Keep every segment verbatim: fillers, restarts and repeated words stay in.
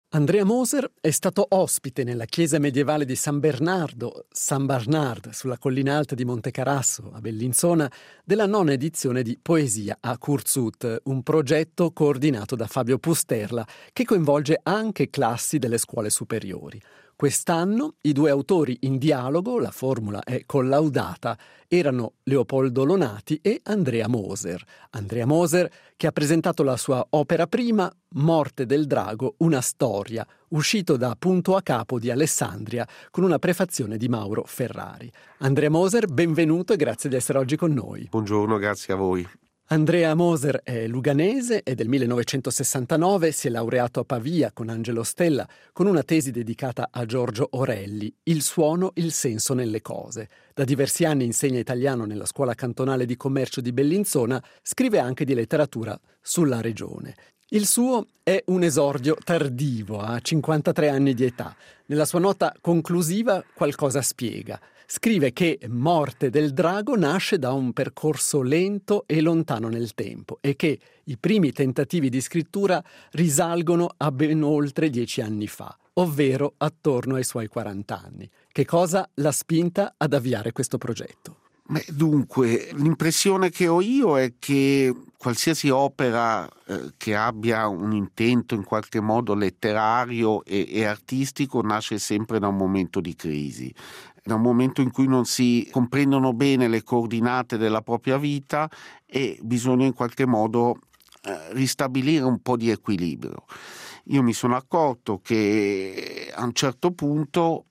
Andrea Moser è stato ospite nella chiesa medievale di San Bernardo, San Bernard, sulla collina alta di Monte Carasso, a Bellinzona, della nona edizione di Poesia a Kurzut, un progetto coordinato da Fabio Pusterla che coinvolge anche classi delle scuole superiori. Quest'anno i due autori in dialogo, la formula è collaudata, erano Leopoldo Lonati e Andrea Moser. Andrea Moser che ha presentato la sua opera prima, Morte del drago, una storia, uscito da Punto a Capo di Alessandria con una prefazione di Mauro Ferrari. Andrea Moser, benvenuto e grazie di essere oggi con noi. Buongiorno, grazie a voi. Andrea Moser è luganese, è del millenovecentosessantanove, si è laureato a Pavia con Angelo Stella con una tesi dedicata a Giorgio Orelli, Il suono, il senso nelle cose. Da diversi anni insegna italiano nella Scuola Cantonale di Commercio di Bellinzona, scrive anche di letteratura sulla regione. Il suo è un esordio tardivo, a cinquantatré anni di età. Nella sua nota conclusiva qualcosa spiega. Scrive che Morte del drago nasce da un percorso lento e lontano nel tempo e che i primi tentativi di scrittura risalgono a ben oltre dieci anni fa, ovvero attorno ai suoi quaranta anni. Che cosa l'ha spinta ad avviare questo progetto? Beh, dunque, l'impressione che ho io è che qualsiasi opera eh, che abbia un intento in qualche modo letterario e, e artistico nasce sempre da un momento di crisi, da un momento in cui non si comprendono bene le coordinate della propria vita e bisogna in qualche modo eh, ristabilire un po' di equilibrio. Io mi sono accorto che a un certo punto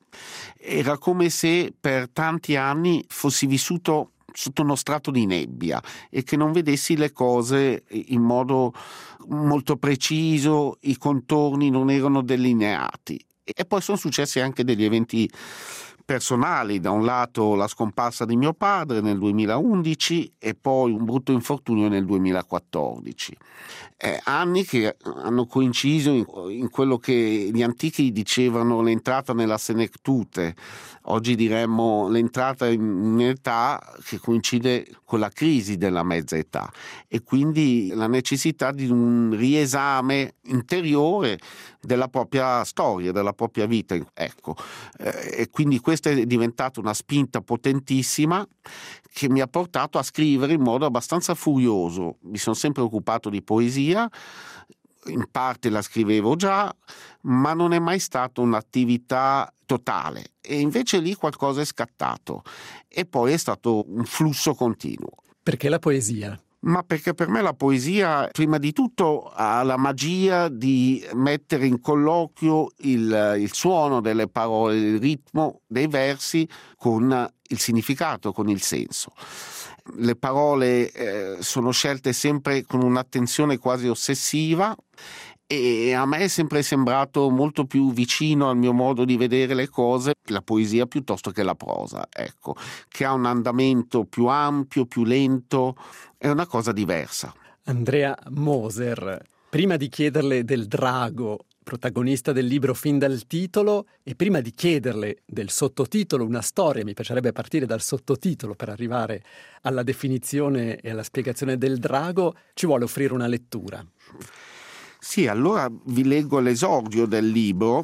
era come se per tanti anni fossi vissuto sotto uno strato di nebbia e che non vedessi le cose in modo molto preciso, i contorni non erano delineati. E poi sono successi anche degli eventi personali, da un lato la scomparsa di mio padre nel duemilaundici e poi un brutto infortunio nel duemilaquattordici. Eh, anni che hanno coinciso in, in quello che gli antichi dicevano l'entrata nella senectute, oggi diremmo l'entrata in un'età che coincide con la crisi della mezza età e quindi la necessità di un riesame interiore della propria storia, della propria vita. Ecco, eh, e quindi questa è diventata una spinta potentissima che mi ha portato a scrivere in modo abbastanza furioso. Mi sono sempre occupato di poesia, in parte la scrivevo già, ma non è mai stata un'attività totale e invece lì qualcosa è scattato e poi è stato un flusso continuo. Perché la poesia? Ma perché per me la poesia, prima di tutto, ha la magia di mettere in colloquio il, il suono delle parole, il ritmo dei versi con il significato, con il senso. Le parole eh, sono scelte sempre con un'attenzione quasi ossessiva e a me è sempre sembrato molto più vicino al mio modo di vedere le cose la poesia piuttosto che la prosa, ecco, che ha un andamento più ampio, più lento, è una cosa diversa. Andrea Moser, prima di chiederle del drago, protagonista del libro fin dal titolo, e prima di chiederle del sottotitolo, una storia, mi piacerebbe partire dal sottotitolo per arrivare alla definizione e alla spiegazione del drago, ci vuole offrire una lettura. Sì, allora vi leggo l'esordio del libro,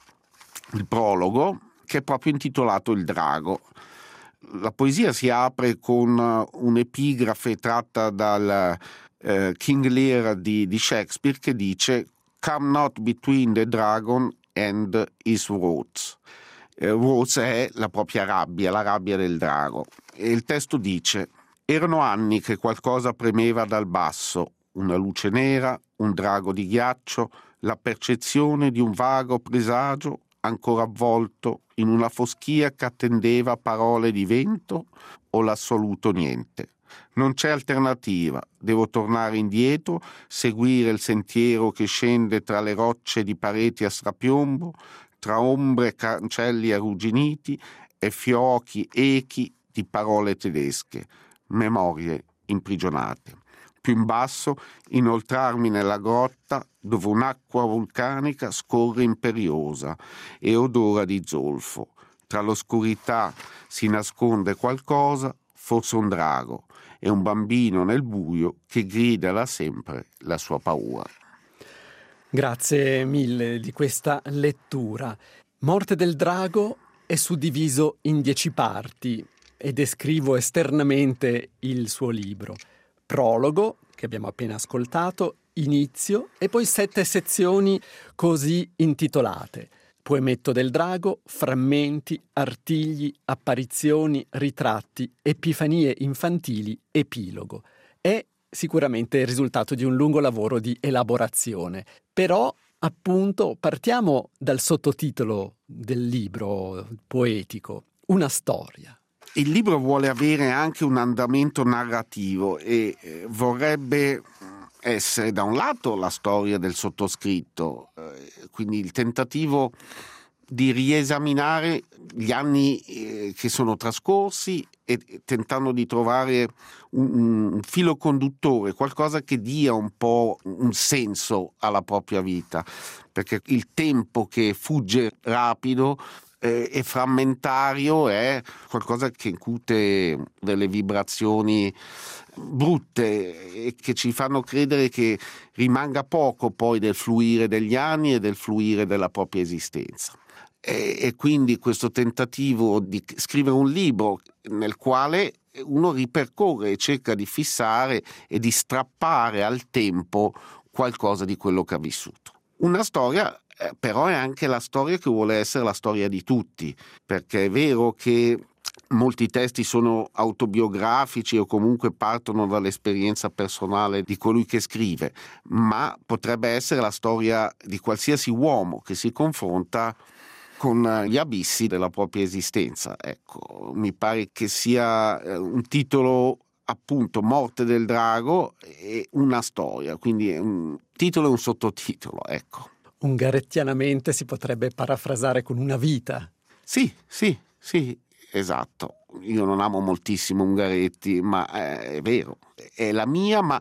il prologo, che è proprio intitolato Il drago. La poesia si apre con un'epigrafe tratta dal eh, King Lear di, di Shakespeare che dice "Come not between the dragon and his wrath". Eh, wrath è la propria rabbia, la rabbia del drago. E il testo dice: "Erano anni che qualcosa premeva dal basso, una luce nera, un drago di ghiaccio, la percezione di un vago presagio ancora avvolto in una foschia che attendeva parole di vento o l'assoluto niente. Non c'è alternativa, devo tornare indietro, seguire il sentiero che scende tra le rocce di pareti a strapiombo, tra ombre e cancelli arrugginiti e fiochi echi di parole tedesche, memorie imprigionate. Più in basso, inoltrarmi nella grotta dove un'acqua vulcanica scorre imperiosa e odora di zolfo. Tra l'oscurità si nasconde qualcosa, forse un drago, e un bambino nel buio che grida da sempre la sua paura". Grazie mille di questa lettura. Morte del drago è suddiviso in dieci parti e descrivo esternamente il suo libro. Prologo, che abbiamo appena ascoltato, inizio e poi sette sezioni così intitolate. Poemetto del drago, frammenti, artigli, apparizioni, ritratti, epifanie infantili, epilogo. È sicuramente il risultato di un lungo lavoro di elaborazione. Però, appunto, partiamo dal sottotitolo del libro poetico, Una storia. Il libro vuole avere anche un andamento narrativo e vorrebbe essere da un lato la storia del sottoscritto, quindi il tentativo di riesaminare gli anni che sono trascorsi e tentando di trovare un, un filo conduttore, qualcosa che dia un po' un senso alla propria vita, perché il tempo che fugge rapido e frammentario è qualcosa che incute delle vibrazioni brutte e che ci fanno credere che rimanga poco poi del fluire degli anni e del fluire della propria esistenza. E, e quindi questo tentativo di scrivere un libro nel quale uno ripercorre e cerca di fissare e di strappare al tempo qualcosa di quello che ha vissuto. Una storia Eh, però è anche la storia che vuole essere la storia di tutti, perché è vero che molti testi sono autobiografici o comunque partono dall'esperienza personale di colui che scrive, ma potrebbe essere la storia di qualsiasi uomo che si confronta con gli abissi della propria esistenza. Ecco, mi pare che sia un titolo, appunto, Morte del drago e una storia, quindi è un titolo e un sottotitolo, ecco. Ungarettianamente si potrebbe parafrasare con una vita. Sì, sì, sì, esatto. Io non amo moltissimo Ungaretti, ma è vero, è la mia, ma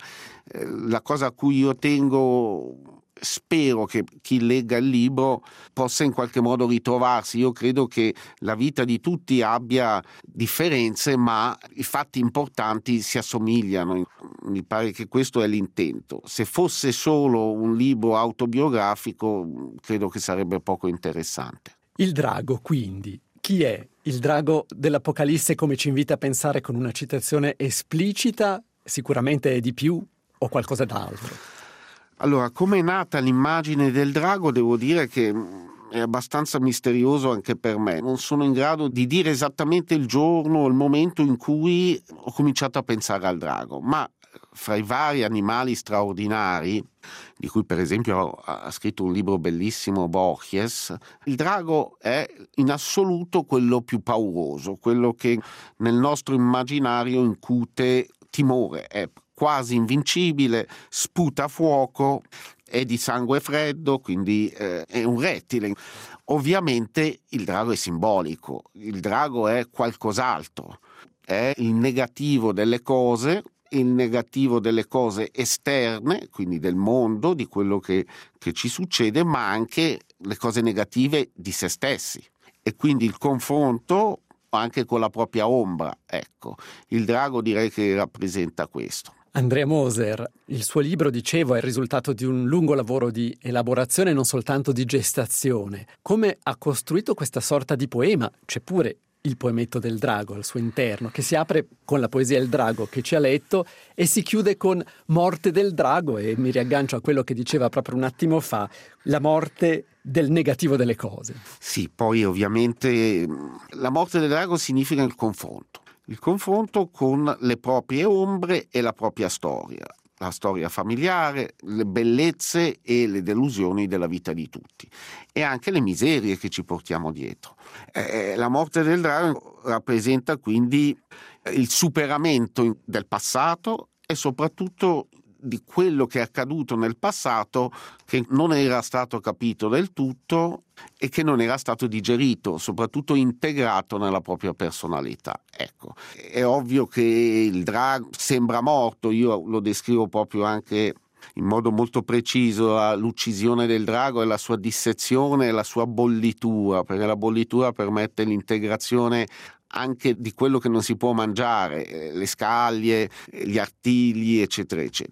la cosa a cui io tengo, spero che chi legga il libro possa in qualche modo ritrovarsi. Io credo che la vita di tutti abbia differenze, ma i fatti importanti si assomigliano. Mi pare che questo è l'intento. Se fosse solo un libro autobiografico, credo che sarebbe poco interessante. Il drago, quindi, chi è? Il drago dell'Apocalisse, come ci invita a pensare con una citazione esplicita, sicuramente è di più o qualcosa d'altro? Allora, come è nata l'immagine del drago, devo dire che è abbastanza misterioso anche per me. Non sono in grado di dire esattamente il giorno o il momento in cui ho cominciato a pensare al drago, ma fra i vari animali straordinari, di cui per esempio ha scritto un libro bellissimo Borges, il drago è in assoluto quello più pauroso, quello che nel nostro immaginario incute timore, è quasi invincibile, sputa fuoco, è di sangue freddo, quindi eh, è un rettile. Ovviamente il drago è simbolico, il drago è qualcos'altro, è il negativo delle cose, il negativo delle cose esterne, quindi del mondo, di quello che, che ci succede, ma anche le cose negative di se stessi. E quindi il confronto anche con la propria ombra, ecco. Il drago direi che rappresenta questo. Andrea Moser, il suo libro, dicevo, è il risultato di un lungo lavoro di elaborazione, non soltanto di gestazione. Come ha costruito questa sorta di poema? C'è pure il poemetto del drago al suo interno, che si apre con la poesia Il drago che ci ha letto e si chiude con Morte del drago, e mi riaggancio a quello che diceva proprio un attimo fa, la morte del negativo delle cose. Sì, poi ovviamente la morte del drago significa il confronto. Il confronto con le proprie ombre e la propria storia, la storia familiare, le bellezze e le delusioni della vita di tutti e anche le miserie che ci portiamo dietro. Eh, la morte del drago rappresenta quindi il superamento del passato e soprattutto di quello che è accaduto nel passato che non era stato capito del tutto e che non era stato digerito, soprattutto integrato nella propria personalità. Ecco, è ovvio che il drago sembra morto, io lo descrivo proprio anche in modo molto preciso, l'uccisione del drago e la sua dissezione e la sua bollitura, perché la bollitura permette l'integrazione anche di quello che non si può mangiare, le scaglie, gli artigli, eccetera, eccetera.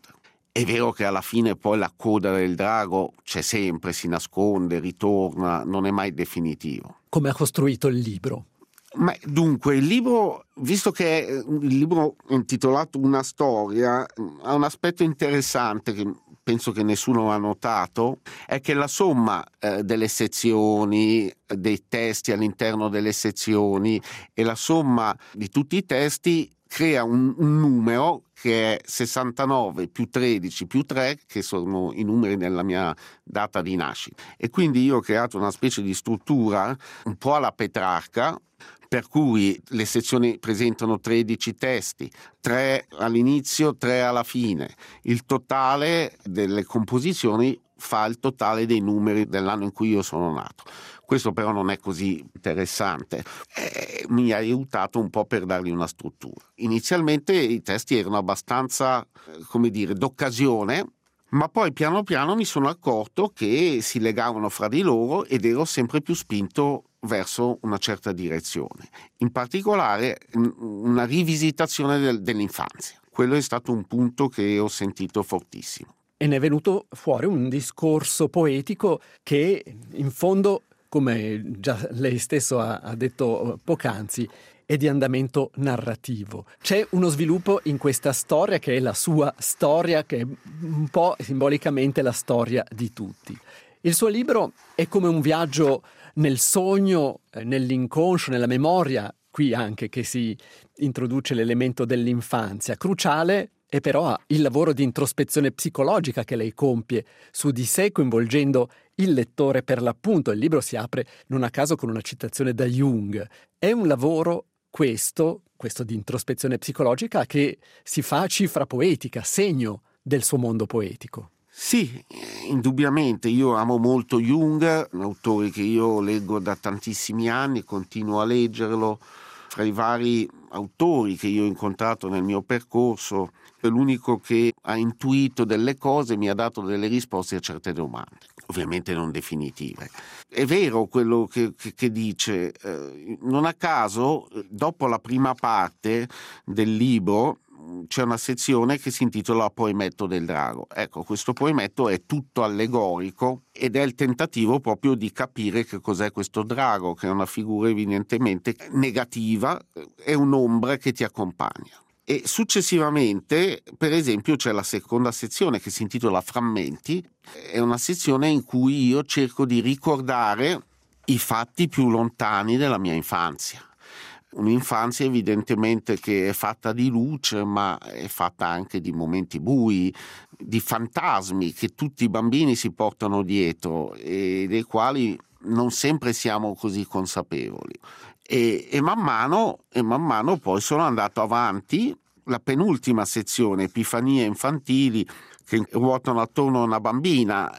È vero che alla fine poi la coda del drago c'è sempre, si nasconde, ritorna, non è mai definitivo. Come ha costruito il libro? Ma dunque, il libro, visto che è il libro intitolato Una storia, ha un aspetto interessante che penso che nessuno ha notato, è che la somma eh, delle sezioni, dei testi all'interno delle sezioni e la somma di tutti i testi crea un, un numero che è sessantanove più tredici più tre, che sono i numeri della mia data di nascita. E quindi io ho creato una specie di struttura un po' alla Petrarca, per cui le sezioni presentano tredici testi, tre all'inizio, tre alla fine. Il totale delle composizioni fa il totale dei numeri dell'anno in cui io sono nato. Questo però non è così interessante. Eh, mi ha aiutato un po' per dargli una struttura. Inizialmente i testi erano abbastanza, come dire, d'occasione, ma poi piano piano mi sono accorto che si legavano fra di loro ed ero sempre più spinto verso una certa direzione. In particolare una rivisitazione del, dell'infanzia. Quello è stato un punto che ho sentito fortissimo. E ne è venuto fuori un discorso poetico che in fondo, come già lei stesso ha, ha detto poc'anzi, è di andamento narrativo. C'è uno sviluppo in questa storia che è la sua storia, che è un po' simbolicamente la storia di tutti. Il suo libro è come un viaggio nel sogno, nell'inconscio, nella memoria, qui anche che si introduce l'elemento dell'infanzia. Cruciale è però il lavoro di introspezione psicologica che lei compie su di sé, coinvolgendo il lettore per l'appunto. Il libro si apre non a caso con una citazione da Jung. È un lavoro questo, questo di introspezione psicologica, che si fa a cifra poetica, segno del suo mondo poetico. Sì, indubbiamente. Io amo molto Jung, un autore che io leggo da tantissimi anni, continuo a leggerlo. Fra i vari autori che io ho incontrato nel mio percorso, è l'unico che ha intuito delle cose, mi ha dato delle risposte a certe domande, ovviamente non definitive. È vero quello che, che, che dice, eh, non a caso, dopo la prima parte del libro, c'è una sezione che si intitola Poemetto del drago. Ecco, questo poemetto è tutto allegorico ed è il tentativo proprio di capire che cos'è questo drago, che è una figura evidentemente negativa, è un'ombra che ti accompagna. E successivamente, per esempio, c'è la seconda sezione che si intitola Frammenti, è una sezione in cui io cerco di ricordare i fatti più lontani della mia infanzia. Un'infanzia evidentemente che è fatta di luce, ma è fatta anche di momenti bui, di fantasmi che tutti i bambini si portano dietro e dei quali non sempre siamo così consapevoli. E, e man mano, e man mano poi sono andato avanti. La penultima sezione, Epifanie infantili, che ruotano attorno a una bambina,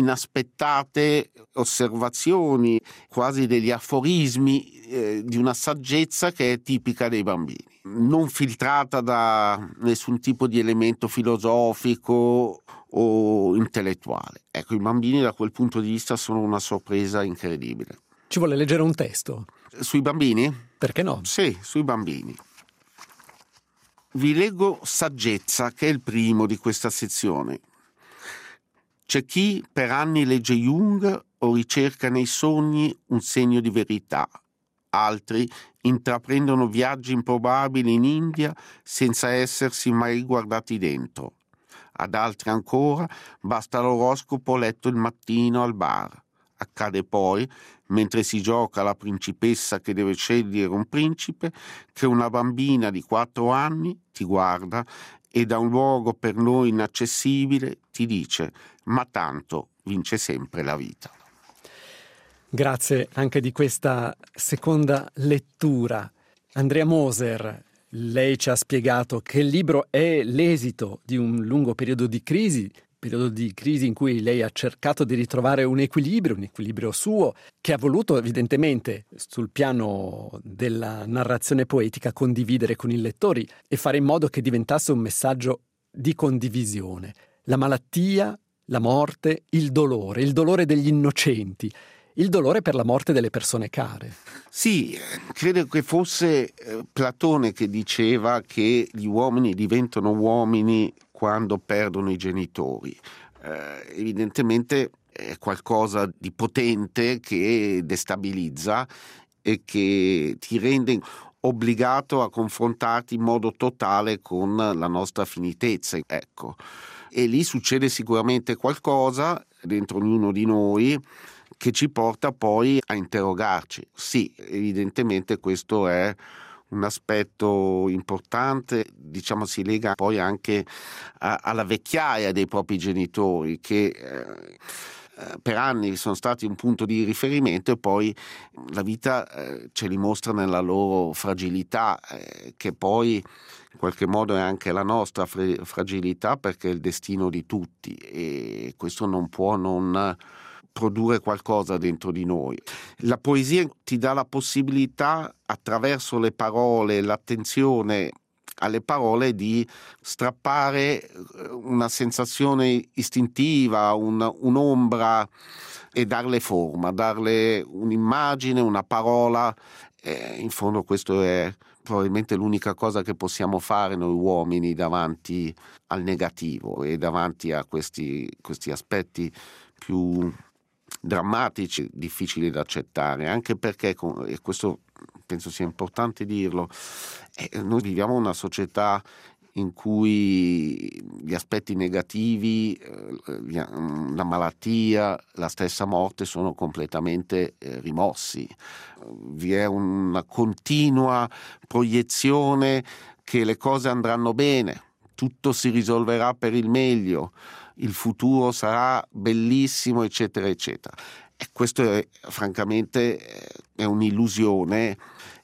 inaspettate osservazioni, quasi degli aforismi eh, di una saggezza che è tipica dei bambini, non filtrata da nessun tipo di elemento filosofico o intellettuale. Ecco, i bambini da quel punto di vista sono una sorpresa incredibile. Ci vuole leggere un testo? Sui bambini? Perché no? Sì, sui bambini. Vi leggo Saggezza, che è il primo di questa sezione. C'è chi per anni legge Jung o ricerca nei sogni un segno di verità. Altri intraprendono viaggi improbabili in India senza essersi mai guardati dentro. Ad altri ancora basta l'oroscopo letto il mattino al bar. Accade poi, mentre si gioca la principessa che deve scegliere un principe, che una bambina di quattro anni ti guarda e da un luogo per noi inaccessibile ti dice: ma tanto vince sempre la vita. Grazie anche di questa seconda lettura. Andrea Moser, lei ci ha spiegato che il libro è l'esito di un lungo periodo di crisi, periodo di crisi in cui lei ha cercato di ritrovare un equilibrio, un equilibrio suo, che ha voluto evidentemente sul piano della narrazione poetica condividere con i lettori e fare in modo che diventasse un messaggio di condivisione. La malattia, la morte, il dolore, il dolore degli innocenti, il dolore per la morte delle persone care. Sì, credo che fosse Platone che diceva che gli uomini diventano uomini quando perdono i genitori. Eh, evidentemente è qualcosa di potente che destabilizza e che ti rende obbligato a confrontarti in modo totale con la nostra finitezza, ecco. E lì succede sicuramente qualcosa dentro ognuno di noi che ci porta poi a interrogarci. Sì, evidentemente questo è un aspetto importante, diciamo si lega poi anche a, alla vecchiaia dei propri genitori che eh, per anni sono stati un punto di riferimento e poi la vita eh, ce li mostra nella loro fragilità, eh, che poi in qualche modo è anche la nostra fra- fragilità perché è il destino di tutti e questo non può non produrre qualcosa dentro di noi. La poesia ti dà la possibilità, attraverso le parole, l'attenzione alle parole, di strappare una sensazione istintiva, un, un'ombra e darle forma, darle un'immagine, una parola. Eh, in fondo questo è probabilmente l'unica cosa che possiamo fare noi uomini davanti al negativo e davanti a questi, questi aspetti più drammatici, difficili da accettare, anche perché, e questo penso sia importante dirlo, eh, noi viviamo una società in cui gli aspetti negativi, eh, la malattia, la stessa morte sono completamente eh, rimossi. Vi è una continua proiezione che le cose andranno bene, tutto si risolverà per il meglio, il futuro sarà bellissimo, eccetera, eccetera. E questo è, francamente è un'illusione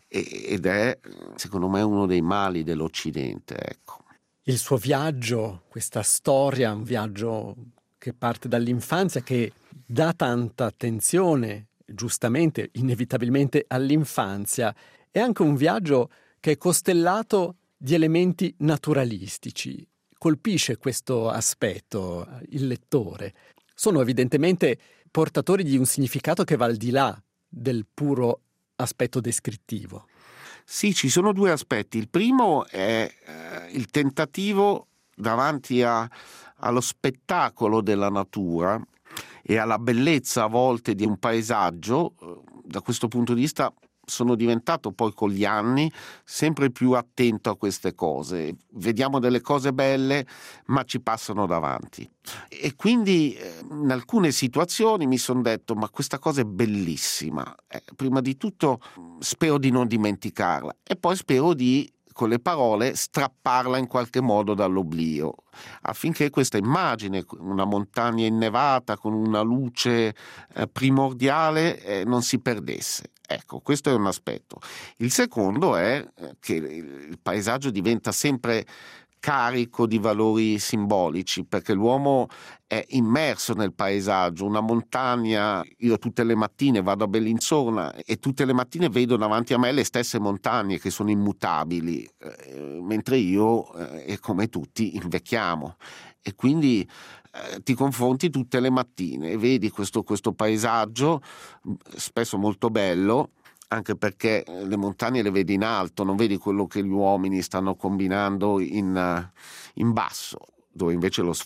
ed è, secondo me, uno dei mali dell'Occidente, ecco. Il suo viaggio, questa storia, un viaggio che parte dall'infanzia, che dà tanta attenzione, giustamente, inevitabilmente, all'infanzia, è anche un viaggio che è costellato di elementi naturalistici. Colpisce questo aspetto il lettore. Sono evidentemente portatori di un significato che va al di là del puro aspetto descrittivo. Sì, ci sono due aspetti. Il primo è eh, il tentativo davanti a, allo spettacolo della natura e alla bellezza a volte di un paesaggio. Da questo punto di vista sono diventato poi con gli anni sempre più attento a queste cose. Vediamo delle cose belle, ma ci passano davanti. E quindi eh, in alcune situazioni mi sono detto: ma questa cosa è bellissima. Eh, prima di tutto spero di non dimenticarla e poi spero di, con le parole, strapparla in qualche modo dall'oblio, affinché questa immagine, una montagna innevata con una luce eh, primordiale, eh, non si perdesse. Ecco, questo è un aspetto. Il secondo è che il paesaggio diventa sempre carico di valori simbolici, perché l'uomo è immerso nel paesaggio. Una montagna, io tutte le mattine vado a Bellinzona e tutte le mattine vedo davanti a me le stesse montagne che sono immutabili, eh, mentre io, eh, come tutti, invecchiamo. E quindi eh, ti confronti tutte le mattine e vedi questo, questo paesaggio spesso molto bello, anche perché le montagne le vedi in alto, non vedi quello che gli uomini stanno combinando in, in basso, dove invece lo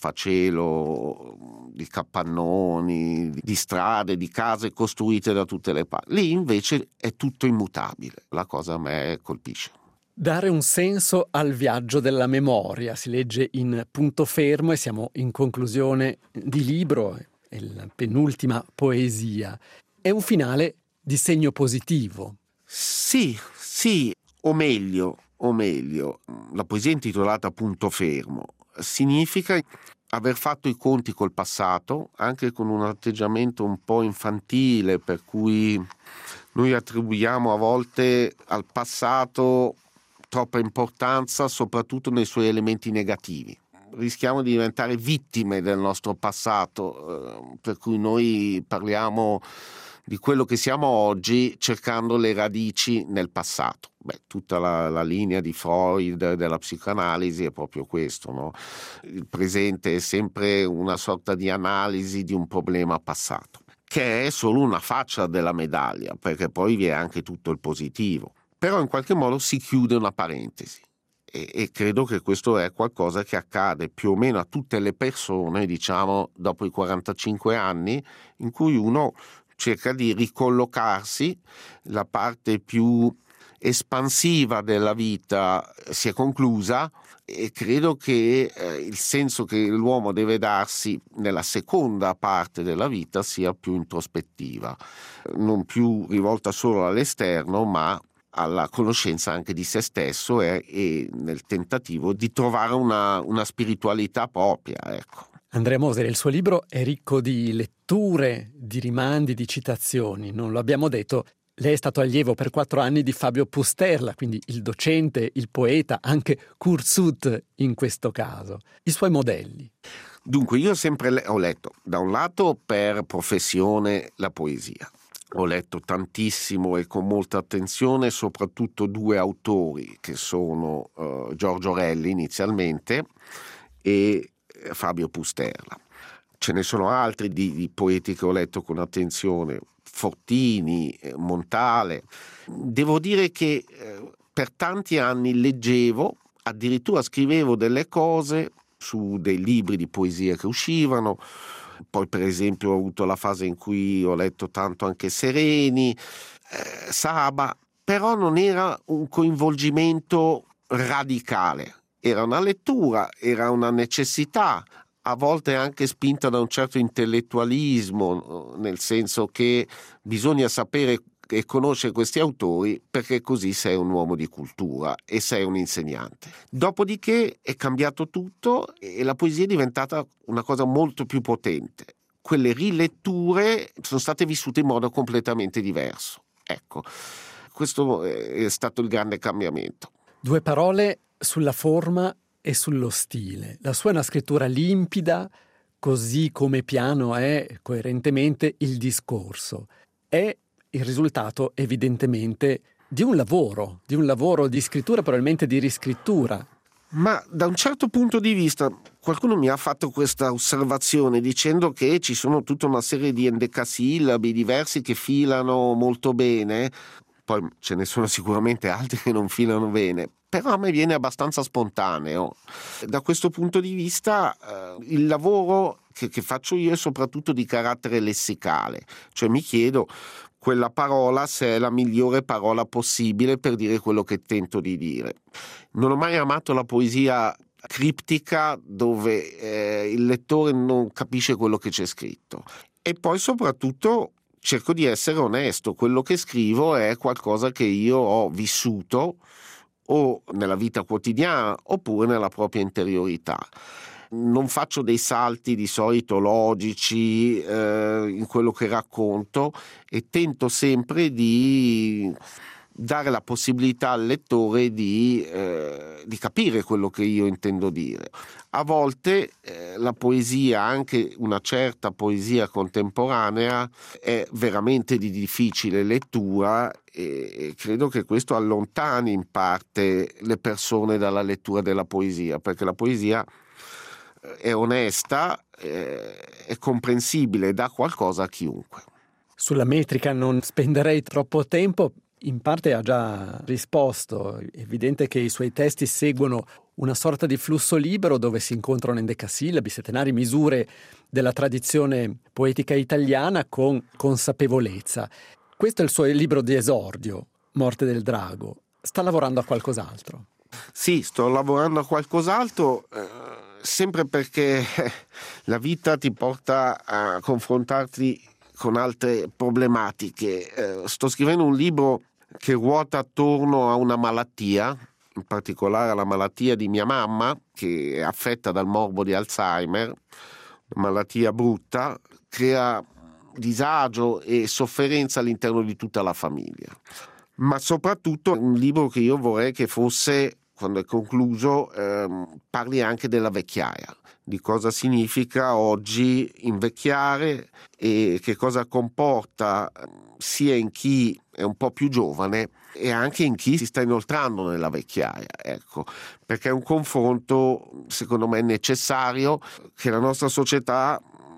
sfacelo di capannoni, di strade, di case costruite da tutte le parti. Lì invece è tutto immutabile. La cosa a me colpisce. Dare un senso al viaggio della memoria, si legge in Punto Fermo e siamo in conclusione di libro, è la penultima poesia. È un finale di segno positivo. Sì, sì, o meglio, o meglio, la poesia intitolata Punto Fermo significa aver fatto i conti col passato, anche con un atteggiamento un po' infantile, per cui noi attribuiamo a volte al passato troppa importanza, soprattutto nei suoi elementi negativi. Rischiamo di diventare vittime del nostro passato, eh, per cui noi parliamo di quello che siamo oggi cercando le radici nel passato. Beh, tutta la, la linea di Freud, della psicoanalisi, è proprio questo, no? Il presente è sempre una sorta di analisi di un problema passato, che è solo una faccia della medaglia, perché poi vi è anche tutto il positivo. Però in qualche modo si chiude una parentesi e, e credo che questo è qualcosa che accade più o meno a tutte le persone, diciamo, dopo i quarantacinque anni, in cui uno cerca di ricollocarsi, la parte più espansiva della vita si è conclusa e credo che eh, il senso che l'uomo deve darsi nella seconda parte della vita sia più introspettiva, non più rivolta solo all'esterno, ma alla conoscenza anche di se stesso e, e nel tentativo di trovare una, una spiritualità propria, ecco. Andrea Moser, il suo libro è ricco di letture, di rimandi, di citazioni. Non lo abbiamo detto, lei è stato allievo per quattro anni di Fabio Pusterla, quindi il docente, il poeta, anche Kursut in questo caso. I suoi modelli. Dunque, io sempre le- ho letto, da un lato per professione, la poesia. Ho letto tantissimo e con molta attenzione soprattutto due autori che sono uh, Giorgio Orelli inizialmente e Fabio Pusterla. Ce ne sono altri di, di poeti che ho letto con attenzione, Fortini, Montale. Devo dire che eh, per tanti anni leggevo, addirittura scrivevo delle cose su dei libri di poesia che uscivano. Poi per esempio ho avuto la fase in cui ho letto tanto anche Sereni, eh, Saba, però non era un coinvolgimento radicale. Era una lettura, era una necessità, a volte anche spinta da un certo intellettualismo, nel senso che bisogna sapere e conoscere questi autori perché così sei un uomo di cultura e sei un insegnante. Dopodiché è cambiato tutto e la poesia è diventata una cosa molto più potente. Quelle riletture sono state vissute in modo completamente diverso. Ecco, questo è stato il grande cambiamento. Due parole sulla forma e sullo stile. La sua è una scrittura limpida, così come piano è coerentemente il discorso. È il risultato evidentemente di un lavoro, di un lavoro di scrittura, probabilmente di riscrittura. Ma da un certo punto di vista qualcuno mi ha fatto questa osservazione dicendo che ci sono tutta una serie di endecasillabi diversi che filano molto bene, poi ce ne sono sicuramente altri che non filano bene, però a me viene abbastanza spontaneo. Da questo punto di vista eh, il lavoro che, che faccio io è soprattutto di carattere lessicale, cioè mi chiedo quella parola se è la migliore parola possibile per dire quello che tento di dire. Non ho mai amato la poesia criptica dove eh, il lettore non capisce quello che c'è scritto. E poi soprattutto cerco di essere onesto, quello che scrivo è qualcosa che io ho vissuto o nella vita quotidiana oppure nella propria interiorità. Non faccio dei salti di solito logici eh, in quello che racconto e tento sempre di dare la possibilità al lettore di, eh, di capire quello che io intendo dire. A volte eh, la poesia, anche una certa poesia contemporanea, è veramente di difficile lettura e, e credo che questo allontani in parte le persone dalla lettura della poesia, perché la poesia è onesta, eh, è comprensibile, dà qualcosa a chiunque. Sulla metrica non spenderei troppo tempo. In parte ha già risposto. È evidente che i suoi testi seguono una sorta di flusso libero dove si incontrano endecasillabi, settenari, misure della tradizione poetica italiana con consapevolezza. Questo è il suo libro di esordio, Morte del Drago. Sta lavorando a qualcos'altro? Sì, sto lavorando a qualcos'altro, eh, sempre perché la vita ti porta a confrontarti con altre problematiche. Eh, sto scrivendo un libro che ruota attorno a una malattia, in particolare alla malattia di mia mamma, che è affetta dal morbo di Alzheimer, una malattia brutta, crea disagio e sofferenza all'interno di tutta la famiglia. Ma soprattutto un libro che io vorrei che fosse, quando è concluso, ehm, parli anche della vecchiaia, di cosa significa oggi invecchiare e che cosa comporta sia in chi è un po' più giovane e anche in chi si sta inoltrando nella vecchiaia, ecco, perché è un confronto secondo me necessario che la nostra società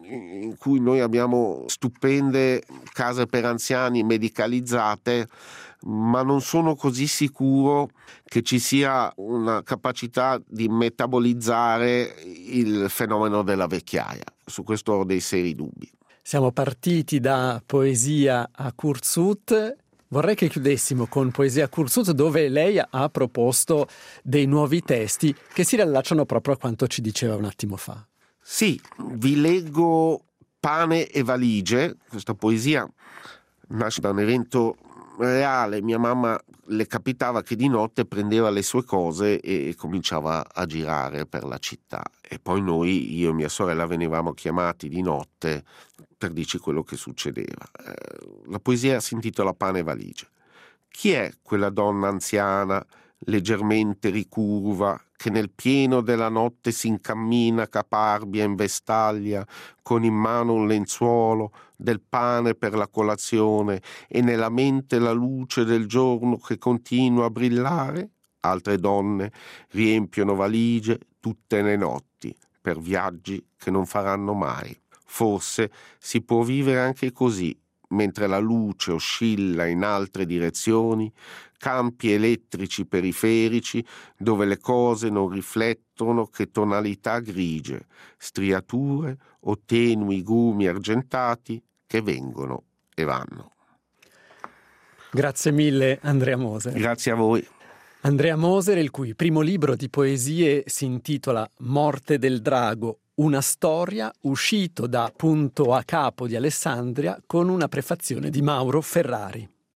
in cui noi abbiamo stupende case per anziani medicalizzate, ma non sono così sicuro che ci sia una capacità di metabolizzare il fenomeno della vecchiaia. Su questo ho dei seri dubbi. Siamo partiti da Poesia a Kurzut. Vorrei che chiudessimo con Poesia a Kurzut, dove lei ha proposto dei nuovi testi che si riallacciano proprio a quanto ci diceva un attimo fa. Sì, vi leggo Pane e valigie. Questa poesia nasce da un evento reale. Mia mamma le capitava che di notte prendeva le sue cose e cominciava a girare per la città, e poi noi, io e mia sorella, venivamo chiamati di notte per dirci quello che succedeva. La poesia si intitola Pane e valigie. Chi è quella donna anziana, leggermente ricurva, che nel pieno della notte si incammina caparbia in vestaglia, con in mano un lenzuolo, del pane per la colazione e nella mente la luce del giorno che continua a brillare? Altre donne riempiono valigie tutte le notti per viaggi che non faranno mai. Forse si può vivere anche così, mentre la luce oscilla in altre direzioni, campi elettrici periferici dove le cose non riflettono che tonalità grigie, striature o tenui gumi argentati che vengono e vanno. Grazie mille Andrea Moser. Grazie a voi. Andrea Moser, il cui primo libro di poesie si intitola Morte del drago, una storia, uscito da Punto a Capo di Alessandria con una prefazione di Mauro Ferrari.